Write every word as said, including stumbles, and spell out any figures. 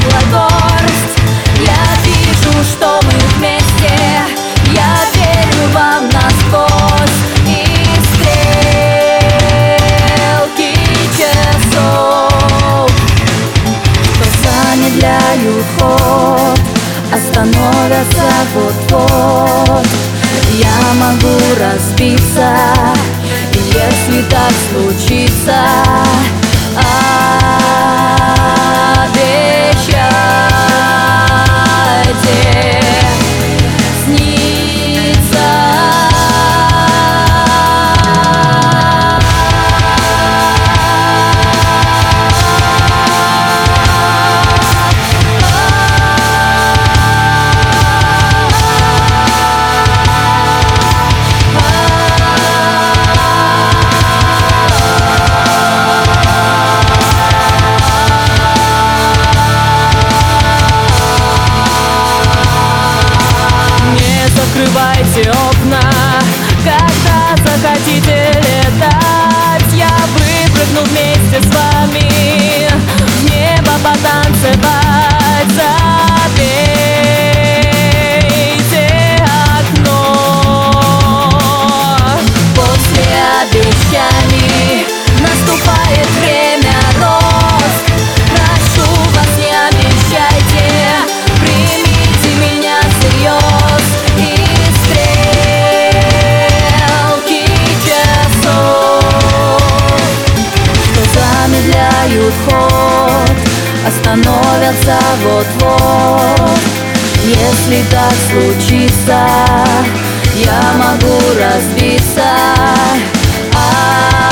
светлая горсть. Я вижу, что мы вместе, я верю вам насквозь. И стрелки часов, что замедляют ход, остановятся вот-вот. Я могу разбиться, если так случится. Обещайте снится. Закрывайте окна, когда захотите летать. Я выпрыгну вместе с вами в небо потанцевать. Забейте окно. После обещаний наступает время роз. Прошу вас, не обещайте, примите меня всерьез. И стрелки часов, что замедляют ход, остановятся вот-вот. Если так случится, я могу разбиться. А